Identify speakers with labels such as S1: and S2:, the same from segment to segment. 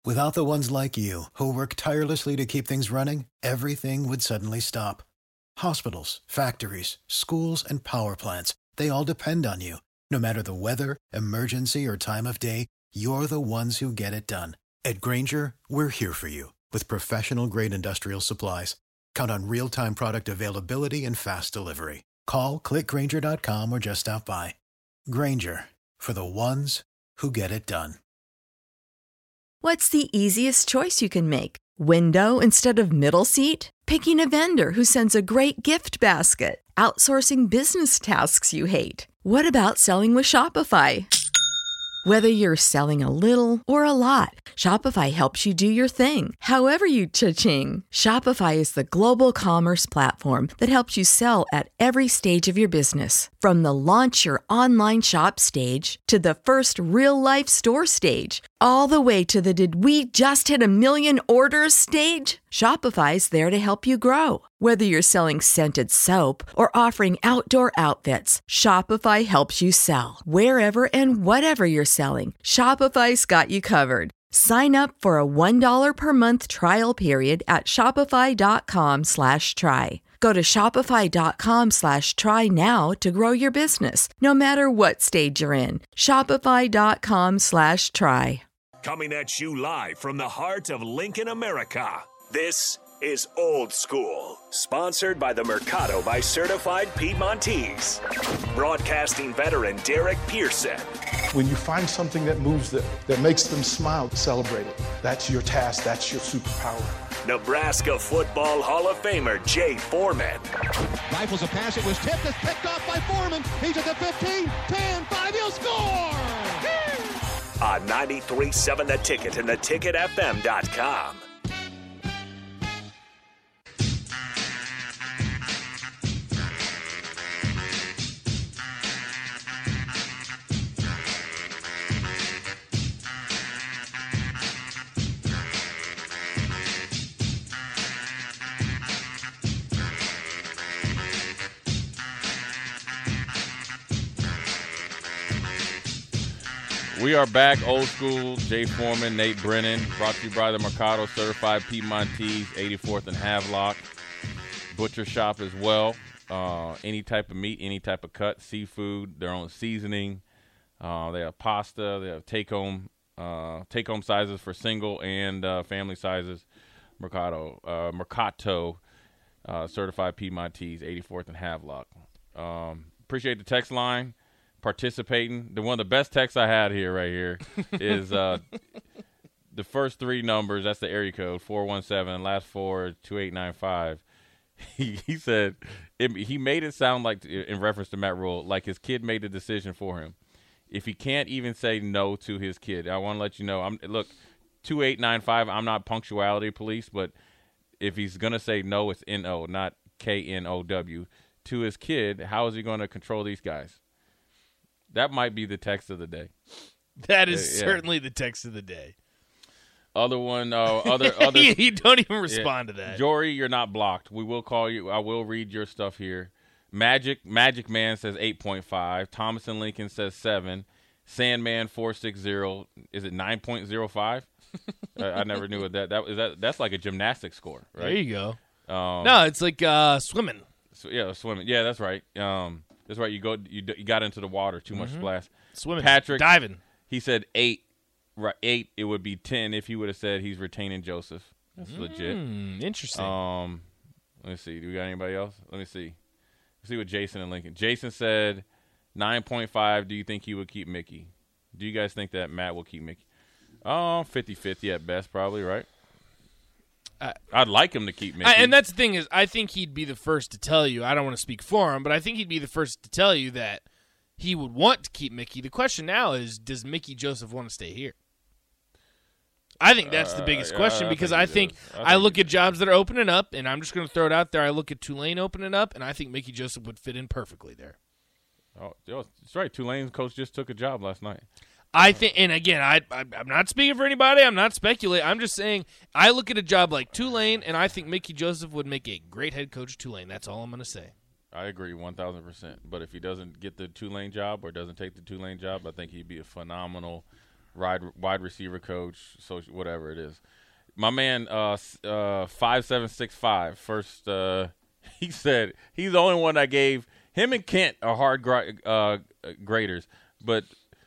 S1: Without the ones like you, who work tirelessly to keep things running, everything would suddenly stop. Hospitals, factories, schools, and power plants, they all depend on you. No matter the weather, emergency, or time of day, you're the ones who get it done. At Grainger, we're here for you with professional-grade industrial supplies. Count on real-time product availability and fast delivery. Call, clickgrainger.com, or just stop by. Grainger, for the ones who get it done.
S2: What's the easiest choice you can make? Window instead of middle seat? Picking a vendor who sends a great gift basket? Outsourcing business tasks you hate? What about selling with Shopify? Whether you're selling a little or a lot, Shopify helps you do your thing, however you cha-ching. Shopify is the global commerce platform that helps you sell at every stage of your business. From the launch your online shop stage to the first real-life store stage, all the way to the did we just hit 1 million orders stage. Shopify's there to help you grow. Whether you're selling scented soap or offering outdoor outfits, Shopify helps you sell. Wherever and whatever you're selling, Shopify's got you covered. Sign up for a $1 per month trial period at shopify.com/try. Go to shopify.com/try now to grow your business, no matter what stage you're in. Shopify.com/try.
S3: Coming at you live from the heart of Lincoln, America. This is Old School, sponsored by the Mercado by Certified Piedmontese. Broadcasting veteran Derek Pearson.
S4: When you find something that moves them, that makes them smile, celebrate it. That's your task. That's your superpower.
S3: Nebraska Football Hall of Famer Jay Foreman.
S5: Rifles a pass. It was tipped. It's picked off by Foreman. He's at the 15, 10, 5. He'll score!
S3: On 93.7 The Ticket and theticketfm.com.
S6: We are back, Old School. Jay Foreman, Nate Brennan, brought to you by the Mercado Certified Piedmontese, 84th and Havelock. Butcher shop as well. Any type of meat, any type of cut, seafood, their own seasoning. They have pasta. They have take-home sizes for single and family sizes. Mercato Certified Piedmontese, 84th and Havelock. Appreciate the text line. Participating. One of the best texts I had right here is the first three numbers. That's the area code 417, last four 2895. He said he made it sound like, in reference to Matt Rule, like his kid made the decision for him. If he can't even say no to his kid, I want to let you know. Look, 2895. I'm not punctuality police, but if he's gonna say no, it's N-O, not K-N-O-W to his kid. How is he going to control these guys? That might be the text of the day.
S7: That is certainly the text of the day.
S6: Other one,
S7: you don't even respond to that.
S6: Jory, you're not blocked. We will call you. I will read your stuff here. Magic Man says 8.5. Thomas and Lincoln says 7. Sandman 460. Is it 9.05? I never knew what that's like a gymnastics score, right?
S7: There you go. No, it's like swimming.
S6: Swimming. Yeah, that's right. That's right. You got into the water. Too much splash.
S7: Swimming.
S6: Patrick
S7: diving.
S6: He said 8. Right, 8. It would be 10 if he would have said he's retaining Joseph. That's legit.
S7: Interesting.
S6: Let me see. Do we got anybody else? Let me see. Let's see what Jason and Lincoln. Jason said 9.5. Do you think he would keep Mickey? Do you guys think that Matt will keep Mickey? 50-50 at best, probably, right? I'd like him to keep Mickey.
S7: And that's the thing is, I think he'd be the first to tell you. I don't want to speak for him, but I think he'd be the first to tell you that he would want to keep Mickey. The question now is, does Mickey Joseph want to stay here? I think that's the biggest question because I think I look at jobs that are opening up, and I'm just going to throw it out there. I look at Tulane opening up, and I think Mickey Joseph would fit in perfectly there.
S6: Oh, that's right. Tulane's coach just took a job last night.
S7: I think, and again, I'm not speaking for anybody. I'm not speculating. I'm just saying I look at a job like Tulane, and I think Mickey Joseph would make a great head coach at Tulane. That's all I'm going to say.
S6: I agree 1,000%. But if he doesn't get the Tulane job or doesn't take the Tulane job, I think he'd be a phenomenal wide receiver coach, so whatever it is. My man, 5765. First, he said he's the only one that gave him and Kent are hard graders, but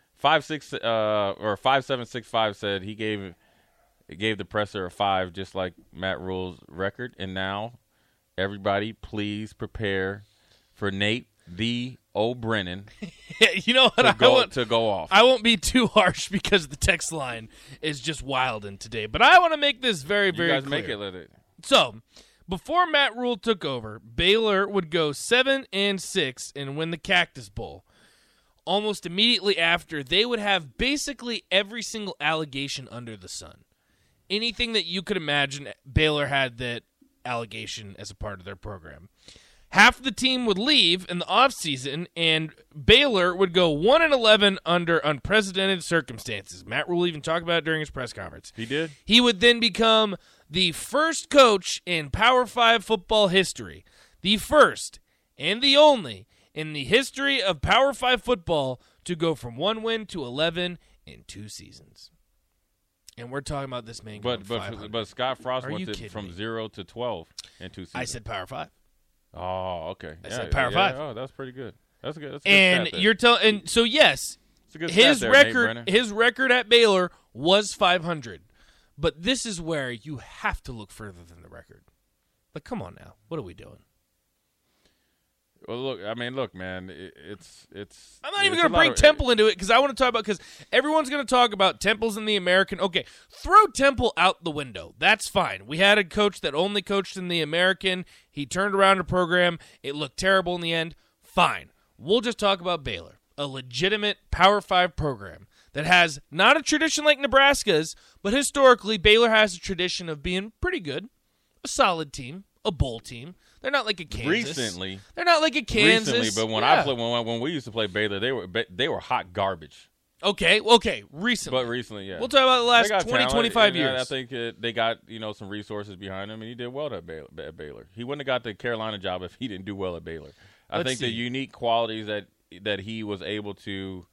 S6: 5765 said he gave the presser a 5, just like Matt Rule's record. And now, everybody, please prepare for Nate the O'Brennan.
S7: You know what?
S6: To go off.
S7: I won't be too harsh because the text line is just wilding today. But I want to make this very, very
S6: clear. You guys
S7: clear.
S6: make it, let it.
S7: So, before Matt Rule took over, Baylor would go 7-6 and win the Cactus Bowl. Almost immediately after, they would have basically every single allegation under the sun. Anything that you could imagine, Baylor had that allegation as a part of their program. Half of the team would leave in the offseason, and Baylor would go 1-11 under unprecedented circumstances. Matt Rule even talked about it during his press conference.
S6: He did?
S7: He would then become the first coach in Power 5 football history, the first and the only in the history of Power 5 football to go from 1 win to 11 in 2 seasons. And we're talking about this man going 500.
S6: But Scott Frost
S7: Are you
S6: went
S7: kidding
S6: from
S7: me?
S6: 0 to 12 in 2 seasons.
S7: I said Power 5.
S6: Oh, okay.
S7: I said Power 5.
S6: Oh, that's pretty good. That's a good.
S7: And
S6: stat
S7: you're telling, and so yes,
S6: it's a good
S7: his
S6: stat there, Nate
S7: record,
S6: Brennan.
S7: his record at Baylor was 500. But this is where you have to look further than the record. Like, come on now, what are we doing?
S6: Well, look, man, it's.
S7: I'm not even going to bring Temple into it because I want to talk about, because everyone's going to talk about Temple's in the American. Okay, throw Temple out the window. That's fine. We had a coach that only coached in the American. He turned around a program. It looked terrible in the end. Fine. We'll just talk about Baylor, a legitimate Power 5 program that has not a tradition like Nebraska's, but historically Baylor has a tradition of being pretty good, a solid team, a bowl team. They're not like a Kansas.
S6: Recently,
S7: they're not like a Kansas.
S6: Recently, but when we used to play Baylor, they were hot garbage.
S7: Okay, recently.
S6: But recently, yeah.
S7: We'll talk about the last
S6: They got
S7: 20,
S6: talent,
S7: 25
S6: and
S7: years.
S6: I think they got some resources behind him, and he did well at Baylor. He wouldn't have got the Carolina job if he didn't do well at Baylor. I think the unique qualities that he was able to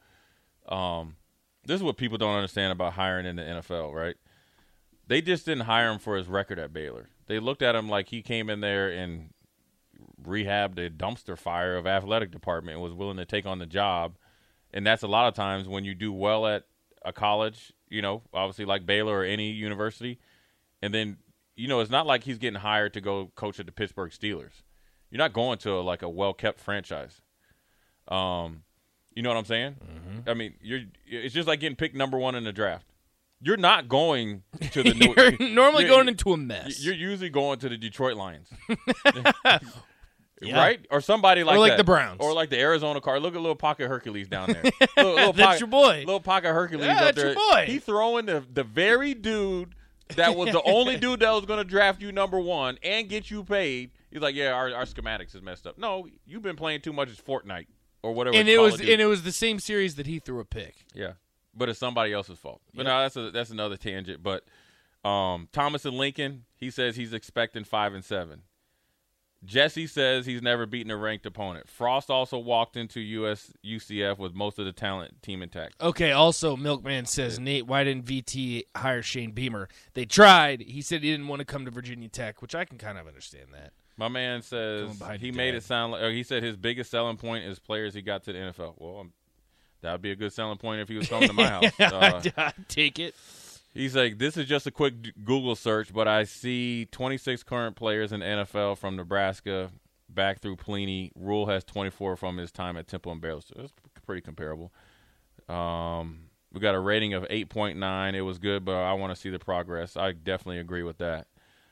S6: this is what people don't understand about hiring in the NFL, right? They just didn't hire him for his record at Baylor. They looked at him like he came in there and rehabbed a dumpster fire of athletic department and was willing to take on the job. And that's a lot of times when you do well at a college, obviously like Baylor or any university. And then, it's not like he's getting hired to go coach at the Pittsburgh Steelers. You're not going to a well-kept franchise. You know what I'm saying? Mm-hmm. I mean, it's just like getting picked number 1 in the draft. You're not going to the new.
S7: You're normally going into a mess.
S6: You're usually going to the Detroit Lions,
S7: yeah.
S6: right? Or somebody like
S7: or like
S6: that.
S7: the Browns,
S6: or like the Arizona Cardinals. Look at little Pocket Hercules down there.
S7: That's your boy.
S6: Little Pocket Hercules
S7: Yeah,
S6: up
S7: that's
S6: there.
S7: your boy.
S6: He's throwing the very dude that was the only dude that was going to draft you number 1 and get you paid. He's like, yeah, our schematics is messed up. No, you've been playing too much as Fortnite or whatever.
S7: And it was the same series that he threw a pick.
S6: Yeah. But it's somebody else's fault. But no, that's another tangent. But Thomas and Lincoln, he says he's expecting 5-7. Jesse says he's never beaten a ranked opponent. Frost also walked into UCF with most of the talent team intact.
S7: Okay, also Milkman says, Nate, why didn't VT hire Shane Beamer? They tried. He said he didn't want to come to Virginia Tech, which I can kind of understand that.
S6: My man says he made it sound like he said his biggest selling point is players he got to the NFL. Well, that would be a good selling point if he was coming to my house.
S7: I'd take it.
S6: He's like, this is just a quick Google search, but I see 26 current players in the NFL from Nebraska back through Pelini. Rule has 24 from his time at Temple and Baylor. So it's pretty comparable. We got a rating of 8.9. It was good, but I want to see the progress. I definitely agree with that.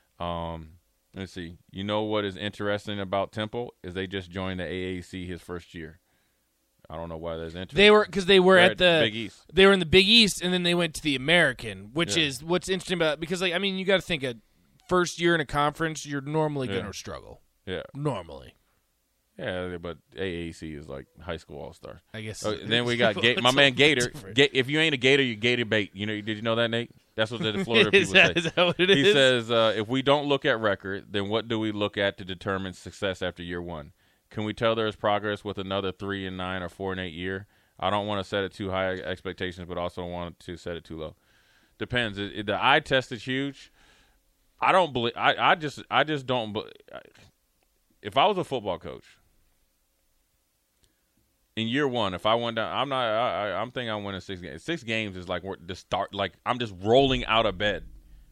S6: Let's see. You know what is interesting about Temple is they just joined the AAC his first year. I don't know why that's interesting.
S7: They were at the
S6: Big East.
S7: They were in the Big East, and then they went to the American, which is what's interesting about it, because you got to think a first year in a conference, you're normally going to struggle.
S6: Yeah,
S7: normally.
S6: Yeah, but AAC is like high school all-stars.
S7: I guess.
S6: Then we got my man Gator. If you ain't a Gator, you Gator bait. Did you know that, Nate? That's what the Florida people say.
S7: Is that what it is?
S6: He says, if we don't look at record, then what do we look at to determine success after year 1? Can we tell there is progress with another 3-9 or 4-8 year? I don't want to set it too high expectations, but also want to set it too low. Depends. The eye test is huge. I don't believe. I just don't. If I was a football coach in year one, if I went down, I'm thinking I'm winning 6 games. 6 games is like the start. Like I'm just rolling out of bed.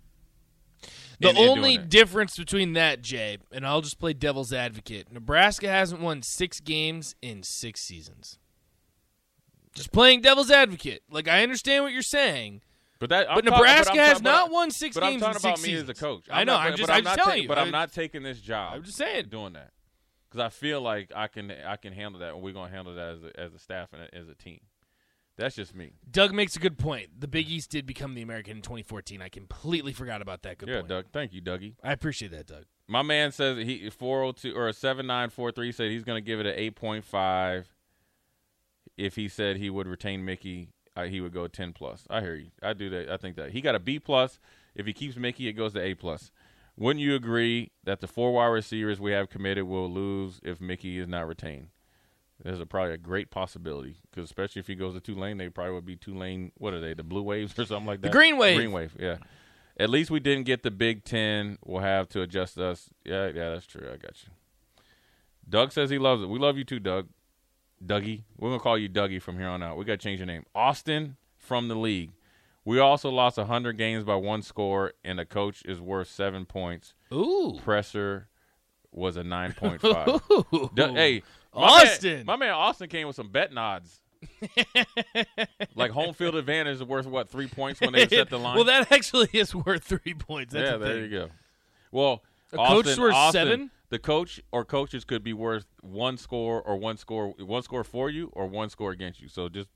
S7: The only difference between that, Jay, and I'll just play devil's advocate. Nebraska hasn't won 6 games in 6 seasons. Just playing devil's advocate. Like I understand what you're saying.
S6: But
S7: Nebraska has not won 6
S6: but
S7: games in 6
S6: I'm talking about
S7: seasons.
S6: me as a coach.
S7: I know. I'm just telling you.
S6: But I'm not taking this job.
S7: I'm just saying.
S6: Doing that because I feel like I can handle that, and we're gonna handle that as a staff and as a team. That's just me.
S7: Doug makes a good point. The Big East did become the American in 2014. I completely forgot about that. Good point.
S6: Yeah, Doug. Thank you, Dougie.
S7: I appreciate that, Doug.
S6: My man says he 402 or a 7943 said he's gonna give it an 8.5. If he said he would retain Mickey, he would go 10 plus. I hear you. I do that. I think that he got a B plus. If he keeps Mickey, it goes to A plus. Wouldn't you agree that the 4 wide receivers we have committed will lose if Mickey is not retained? There's probably a great possibility because especially if he goes to Tulane, they probably would be Tulane. What are they? The Blue Waves or something like that?
S7: The Green Wave.
S6: Green Wave. Yeah. At least we didn't get the Big Ten. We'll have to adjust us. Yeah, that's true. I got you. Doug says he loves it. We love you too, Doug. Dougie. We're going to call you Dougie from here on out. We got to change your name. Austin from the league. We also lost 100 games by 1 score, and the coach is worth 7 points.
S7: Ooh.
S6: Presser was a 9.5. Hey,
S7: Austin.
S6: My man Austin came with some betting odds. Like home field advantage is worth, 3 points when they set the line?
S7: Well, that actually is worth 3 points. That's
S6: there you go. Well,
S7: coach worth 7?
S6: The coach or coaches could be worth 1 score or 1 score for you or 1 score against you. So just,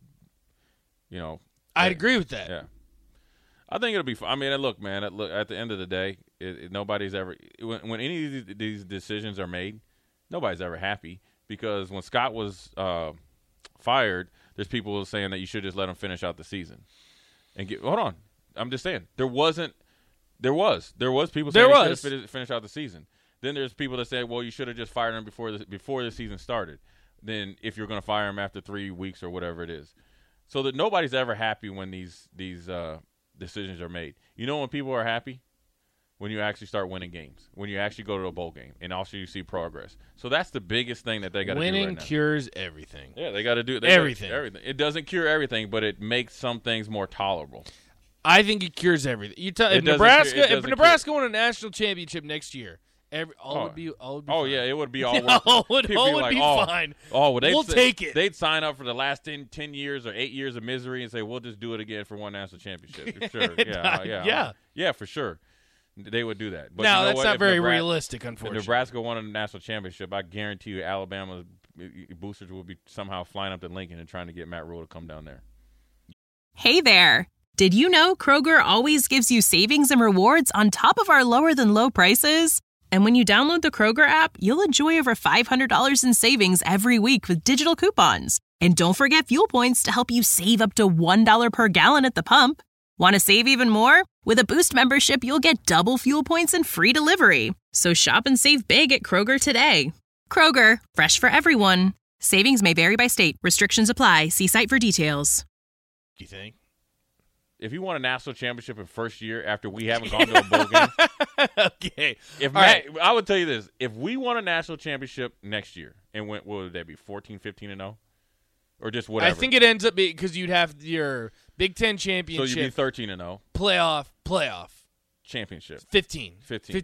S7: I'd agree with that.
S6: Yeah. I think it'll be fun. I mean, look, man, at the end of the day, nobody's ever – when any of these decisions are made, nobody's ever happy because when Scott was fired, there's people saying that you should just let him finish out the season. Hold on. I'm just saying. There was people saying he should have finished out the season. Then there's people that say, well, you should have just fired him before the season started. Then if you're going to fire him after 3 weeks or whatever it is. So that nobody's ever happy when these decisions are made. You know when people are happy? When you actually start winning games. When you actually go to a bowl game. And also you see progress. So that's the biggest thing that they got to do right now.
S7: Winning cures everything.
S6: Yeah, they got to do
S7: everything.
S6: It doesn't cure everything, but it makes some things more tolerable.
S7: I think it cures everything. If Nebraska won a national championship next year, all would be fine.
S6: Yeah, it would be all worth it.
S7: all would be fine.
S6: We'll
S7: take it.
S6: They'd sign up for the last 10 years or 8 years of misery and say, we'll just do it again for one national championship. Sure. Yeah, for sure. They would do that. But
S7: no, that's not very realistic, unfortunately.
S6: If Nebraska won a national championship, I guarantee you Alabama's boosters will be somehow flying up to Lincoln and trying to get Matt Rule to come down there.
S8: Hey there. Did you know Kroger always gives you savings and rewards on top of our lower-than-low prices? And when you download the Kroger app, you'll enjoy over $500 in savings every week with digital coupons. And don't forget fuel points to help you save up to $1 per gallon at the pump. Want to save even more? With a Boost membership, you'll get double fuel points and free delivery. So shop and save big at Kroger today. Kroger, fresh for everyone. Savings may vary by state. Restrictions apply. See site for details.
S7: Do you think?
S6: If you won a national championship in first year after we haven't gone to a bowl game.
S7: Okay.
S6: I would tell you this. If we won a national championship next year and went, what would that be, 14, 15-0? Or just whatever?
S7: I think it ends up being because you'd have your Big Ten championship.
S6: So you'd be 13-0.
S7: Playoff.
S6: Championship.
S7: 15-0.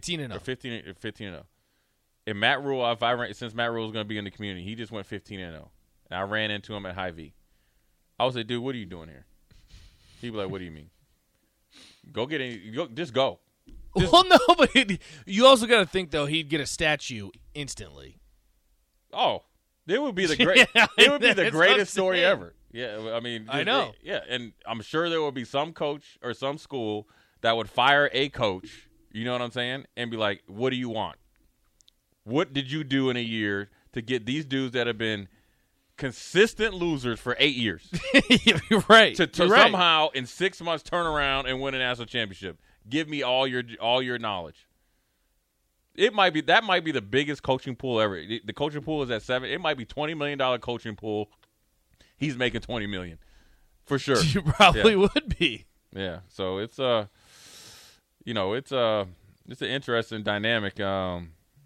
S6: 15-0. And Matt Rule, since Matt Rule is going to be in the community, he just went 15-0. And I ran into him at Hy-Vee. I was like, dude, what are you doing here? He'd be like, what do you mean? Go get it. Just go.
S7: Well, no, but you also got to think, though, he'd get a statue instantly.
S6: Oh, it would be the greatest story ever. Yeah, I mean.
S7: I know.
S6: Yeah, and I'm sure there will be some coach or some school that would fire a coach, you know what I'm saying, and be like, what do you want? What did you do in a year to get these dudes that have been consistent losers for 8 years?
S7: You're right.
S6: To somehow in 6 months turn around and win a national championship. Give me all your knowledge. That might be the biggest coaching pool ever. The coaching pool is at 7. It might be $20 million coaching pool. he's making $20 million for sure.
S7: You probably would be.
S6: Yeah. So it's it's an interesting dynamic. I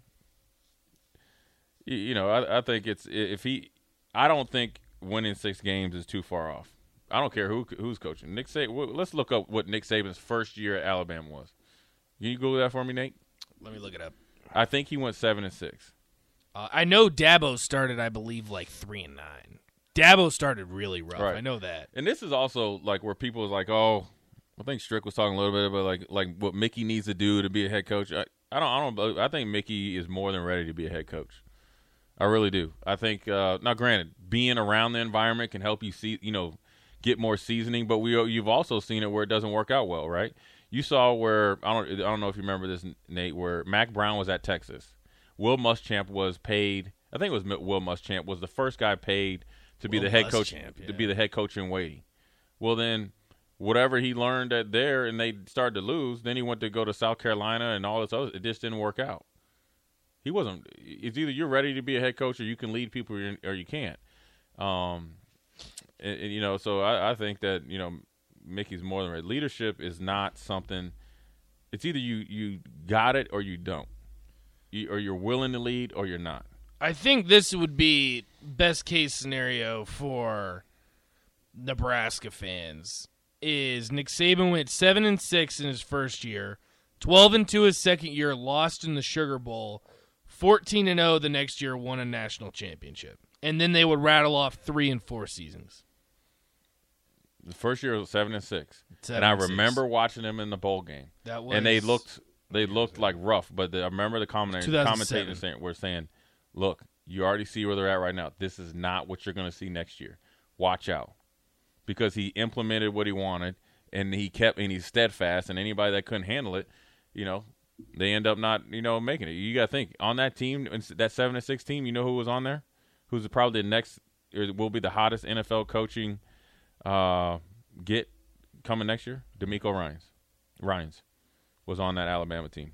S6: think I don't think winning 6 games is too far off. I don't care who's coaching. Nick Saban. Let's look up what Nick Saban's first year at Alabama was. Can you Google that for me, Nate?
S7: Let me look it up.
S6: I think he went 7-6.
S7: I know Dabo started, I believe, like 3-9. Dabo started really rough.
S6: Right.
S7: I know that.
S6: And this is also like where people was like, oh, I think Strick was talking a little bit about like what Mickey needs to do to be a head coach. I think Mickey is more than ready to be a head coach. I really do. I think now, granted, being around the environment can help you get more seasoning, but you've also seen it where it doesn't work out well, right? You saw where I don't know if you remember this, Nate, where Mac Brown was at Texas. Will Muschamp was paid. I think it was Will Muschamp was the first guy paid to be the head coach to be the head coach in waiting. Well, then whatever he learned there, and they started to lose. Then he went to go to South Carolina and all this other. It just didn't work out. He wasn't. It's either you're ready to be a head coach or you can lead people or you can't. So I think that Mickey's more than right. Leadership is not something. It's either you got it or you don't. Or you're willing to lead or you're not.
S7: I think this would be best case scenario for Nebraska fans. Is Nick Saban went 7-6 in his first year, 12-2 his second year, lost in the Sugar Bowl, 14-0 the next year, won a national championship, and then they would rattle off 3 and 4 seasons.
S6: The first year was 7-6, and I remember watching them in the bowl game. And they looked like rough, but I remember the commentators were saying, "Look, you already see where they're at right now. This is not what you're going to see next year. Watch out." Because he implemented what he wanted, and he's steadfast, and anybody that couldn't handle it, they end up not, making it. You got to think, on that team, that 7-6 team, you know who was on there? Who's probably the next, or will be the hottest NFL coaching get coming next year? DeMeco Ryans was on that Alabama team.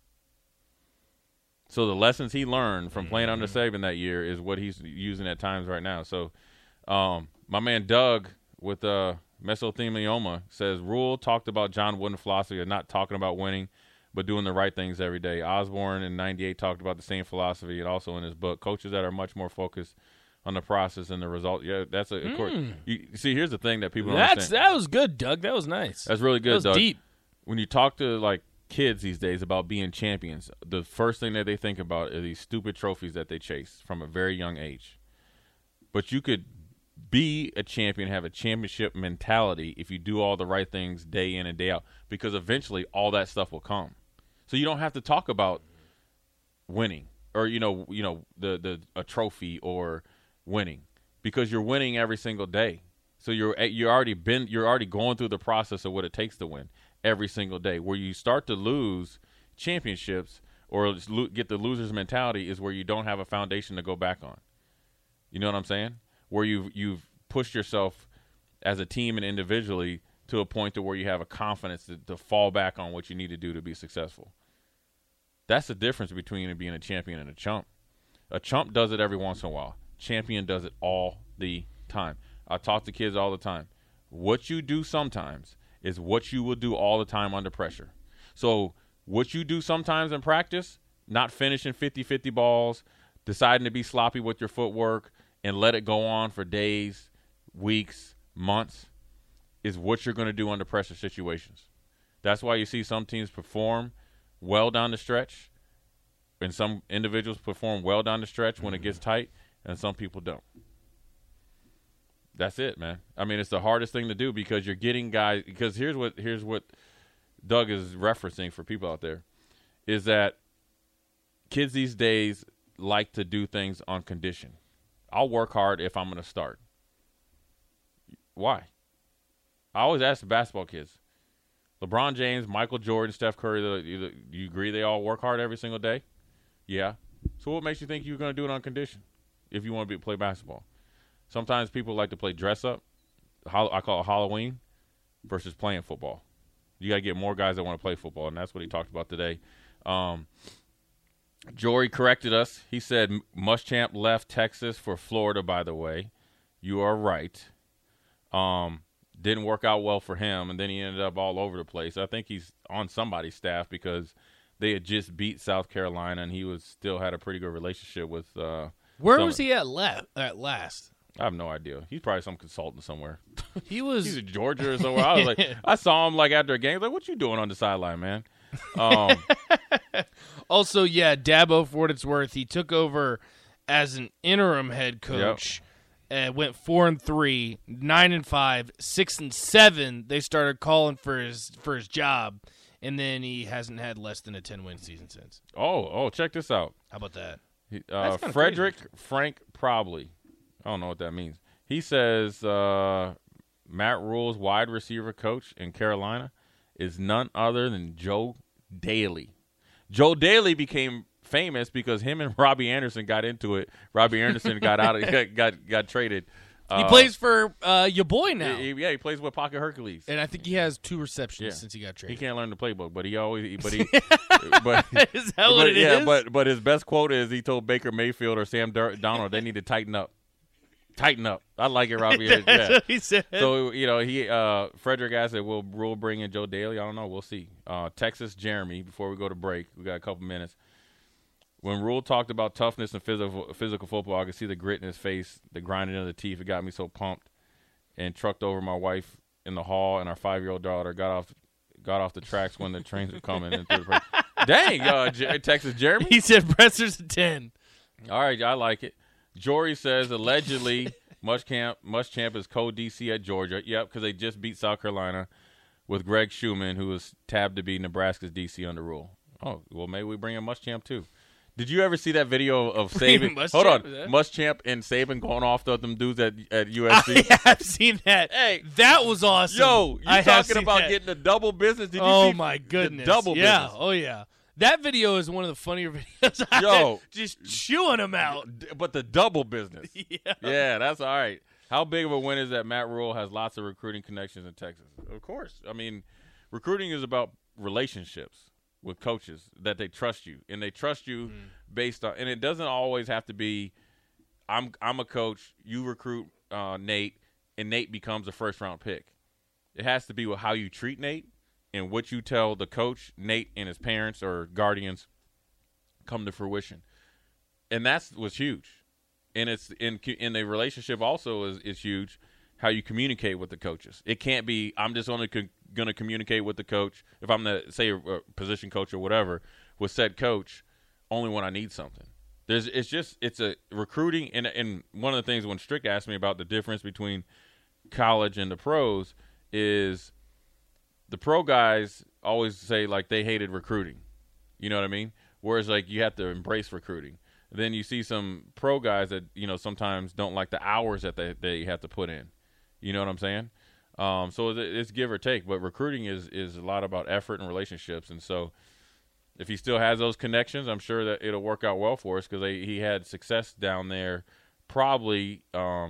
S6: So the lessons he learned from playing under Saban that year is what he's using at times right now. So my man Doug with mesothelioma says, Rule talked about John Wooden's philosophy of not talking about winning, but doing the right things every day. Osborne in '98 talked about the same philosophy, and also in his book, coaches that are much more focused on the process and the result. Yeah, that's of course. You see, here's the thing that people don't understand.
S7: That was good, Doug. That was nice.
S6: That's really good,
S7: that was
S6: Doug.
S7: Deep.
S6: When you talk to like kids these days about being champions, the first thing that they think about are these stupid trophies that they chase from a very young age. But you could be a champion, have a championship mentality if you do all the right things day in and day out, because eventually all that stuff will come. So you don't have to talk about winning or a trophy or winning, because you're winning every single day. So you're already going through the process of what it takes to win every single day. Where you start to lose championships or get the loser's mentality is where you don't have a foundation to go back on. You know what I'm saying? Where you've pushed yourself as a team and individually to a point to where you have a confidence to fall back on what you need to do to be successful. That's the difference between being a champion and a chump. A chump does it every once in a while. Champion does it all the time. I talk to kids all the time. What you do sometimes is what you will do all the time under pressure. So what you do sometimes in practice, not finishing 50-50 balls, deciding to be sloppy with your footwork and let it go on for days, weeks, months, is what you're going to do under pressure situations. That's why you see some teams perform well down the stretch, and some individuals perform well down the stretch when it gets tight, and some people don't. That's it, man. I mean, it's the hardest thing to do, because you're getting guys – because here's what Doug is referencing for people out there, is that kids these days like to do things on condition. I'll work hard if I'm going to start. Why? I always ask the basketball kids. LeBron James, Michael Jordan, Steph Curry, do you agree they all work hard every single day? Yeah. So what makes you think you're going to do it on condition if you want to play basketball? Sometimes people like to play dress up. I call it Halloween versus playing football. You got to get more guys that want to play football, and that's what he talked about today. Jory corrected us. He said Muschamp left Texas for Florida, by the way. You are right. Didn't work out well for him, and then he ended up all over the place. I think he's on somebody's staff because they had just beat South Carolina, and he still had a pretty good relationship with.
S7: Where was he at last?
S6: I have no idea. He's probably some consultant somewhere.
S7: He's
S6: in Georgia or somewhere. I was like, I saw him like after a game. Like, what you doing on the sideline, man?
S7: Also, yeah, Dabo, for what it's worth, he took over as an interim head coach. Yep. Went 4-3, 9-5, 6-7. They started calling for his job, and then he hasn't had less than a 10-win season since.
S6: Oh, check this out.
S7: How about that?
S6: Frederick Frank Probly. I don't know what that means. He says Matt Rule's wide receiver coach in Carolina is none other than Joe Daly. Joe Daly became famous because him and Robbie Anderson got into it. Robbie Anderson got out, got traded.
S7: He plays for your boy now.
S6: He plays with Pocket Hercules,
S7: and I think he has 2 receptions since he got traded.
S6: He can't learn the playbook, but he always. But
S7: is that what it is?
S6: But his best quote is he told Baker Mayfield or Sam Darnold they need to tighten up. Tighten up. I like it, Robbie.
S7: That's what he said.
S6: So he Frederick asked if we'll bring in Joe Daly. I don't know. We'll see. Texas Jeremy. Before we go to break, we got a couple minutes. When Rule talked about toughness and physical football, I could see the grit in his face, the grinding of the teeth. It got me so pumped, and trucked over my wife in the hall, and our 5-year-old daughter got off the tracks when the trains were coming. And dang, Texas Jeremy.
S7: He said Bresser's a 10.
S6: All right, I like it. Jory says allegedly Muschamp is co-DC at Georgia. Yep, because they just beat South Carolina with Greg Schumann, who was tabbed to be Nebraska's DC under Rule. Oh, well, maybe we bring in Muschamp too. Did you ever see that video of Saban? Hold on, Muschamp and Saban going off them dudes at USC?
S7: I have seen that.
S6: Hey,
S7: that was awesome.
S6: Yo, you talking about getting a double business? Did you see
S7: my goodness,
S6: double business?
S7: Oh yeah. That video is one of the funnier videos. Just chewing them out.
S6: But the double business.
S7: Yeah,
S6: that's all right. How big of a win is that Matt Rule has lots of recruiting connections in Texas? Of course. I mean, recruiting is about relationships with coaches, that they trust you. And they trust you based on – and it doesn't always have to be I'm a coach, you recruit Nate, and Nate becomes a first-round pick. It has to be with how you treat Nate. And what you tell the coach, Nate, and his parents or guardians come to fruition. And was huge. And it's in the relationship also is huge, how you communicate with the coaches. It can't be I'm just only going to communicate with the coach, if I'm say a position coach or whatever, with said coach, only when I need something. It's a recruiting. And one of the things when Strick asked me about the difference between college and the pros is – the pro guys always say, like, they hated recruiting. You know what I mean? Whereas, like, you have to embrace recruiting. Then you see some pro guys that, sometimes don't like the hours that they have to put in. You know what I'm saying? So it's give or take. But recruiting is a lot about effort and relationships. And so if he still has those connections, I'm sure that it'll work out well for us because he had success down there probably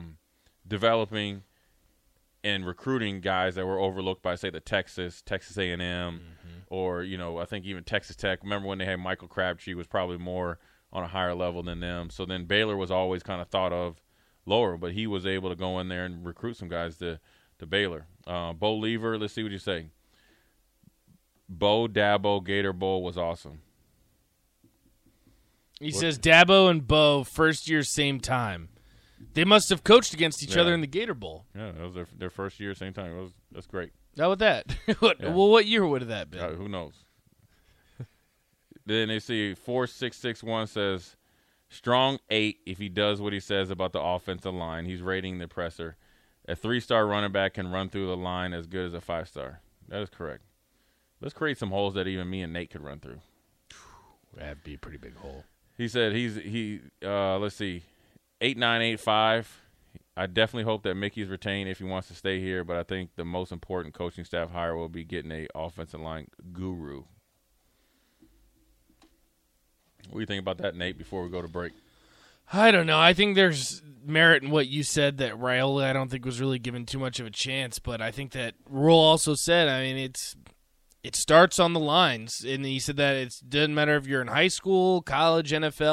S6: developing – and recruiting guys that were overlooked by, say, the Texas A&M, or, I think even Texas Tech. Remember when they had Michael Crabtree was probably more on a higher level than them. So then Baylor was always kind of thought of lower, but he was able to go in there and recruit some guys to Baylor. Bo Lever, let's see what you say. Bo Dabo Gator Bowl was awesome.
S7: He says Dabo and Bo, first year, same time. They must have coached against each other in the Gator Bowl.
S6: Yeah, that was their first year, same time. That's great.
S7: How about that? Well, what year would have that been?
S6: Who knows? Then they see 4661 says, strong 8 if he does what he says about the offensive line. He's rating the presser. A 3-star running back can run through the line as good as a 5-star. That is correct. Let's create some holes that even me and Nate could run through.
S7: That'd be a pretty big hole.
S6: He said let's see. 8985. I definitely hope that Mickey's retained if he wants to stay here, but I think the most important coaching staff hire will be getting a offensive line guru. What do you think about that, Nate, before we go to break?
S7: I don't know. I think there's merit in what you said that Raiola I don't think was really given too much of a chance, but I think that Rule also said, it starts on the lines, and he said that it doesn't matter if you're in high school, college, NFL,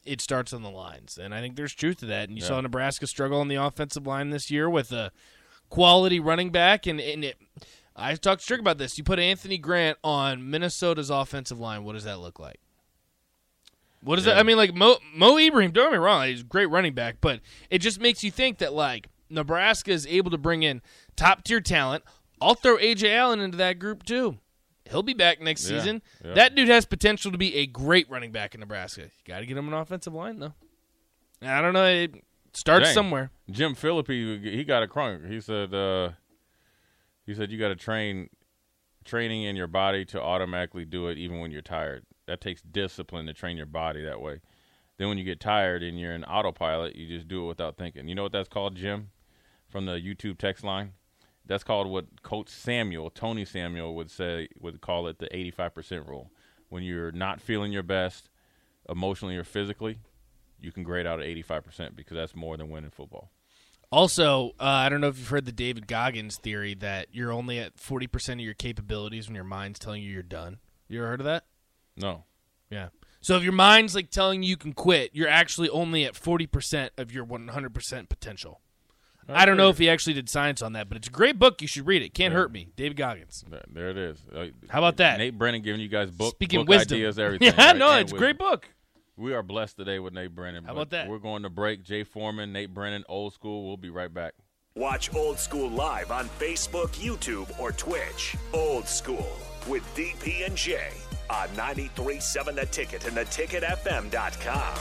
S7: it starts on the lines. And I think there's truth to that. And you saw Nebraska struggle on the offensive line this year with a quality running back. I talked to Strick about this. You put Anthony Grant on Minnesota's offensive line, what does that look like? What is that? I mean, like, Mo Ibrahim, don't get me wrong, he's a great running back, but it just makes you think that, like, Nebraska is able to bring in top-tier talent. I'll throw A.J. Allen into that group, too. He'll be back next season. Yeah. That dude has potential to be a great running back in Nebraska. You got to get him an offensive line, though. I don't know. It starts somewhere.
S6: Jim Phillippe, he got a crunk. He said you got to training in your body to automatically do it even when you're tired. That takes discipline to train your body that way. Then when you get tired and you're in autopilot, you just do it without thinking. You know what that's called, Jim, from the YouTube text line? That's called what Coach Tony Samuel would call it the 85% rule. When you're not feeling your best emotionally or physically, you can grade out at 85% because that's more than winning football.
S7: Also, I don't know if you've heard the David Goggins theory that you're only at 40% of your capabilities when your mind's telling you you're done. You ever heard of that?
S6: No.
S7: Yeah. So if your mind's like telling you can quit, you're actually only at 40% of your 100% potential. I don't know if he actually did science on that, but it's a great book. You should read it. Can't hurt me. David Goggins.
S6: There it is.
S7: How about that?
S6: Nate Brennan giving you guys book
S7: wisdom.
S6: Ideas, everything.
S7: Yeah,
S6: right?
S7: no, it's a great book.
S6: We are blessed today with Nate Brennan.
S7: How about that?
S6: We're going to break. Jay Foreman, Nate Brennan, Old School. We'll be right back.
S3: Watch Old School live on Facebook, YouTube, or Twitch. Old School with DP and J on 93.7 The Ticket and theticketfm.com.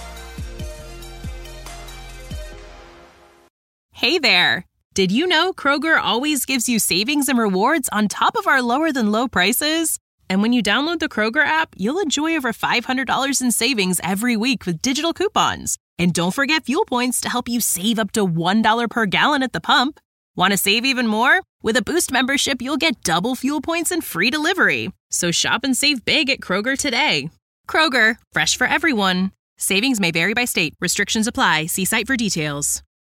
S8: Hey there. Did you know Kroger always gives you savings and rewards on top of our lower-than-low prices? And when you download the Kroger app, you'll enjoy over $500 in savings every week with digital coupons. And don't forget fuel points to help you save up to $1 per gallon at the pump. Want to save even more? With a Boost membership, you'll get double fuel points and free delivery. So shop and save big at Kroger today. Kroger, fresh for everyone. Savings may vary by state. Restrictions apply. See site for details.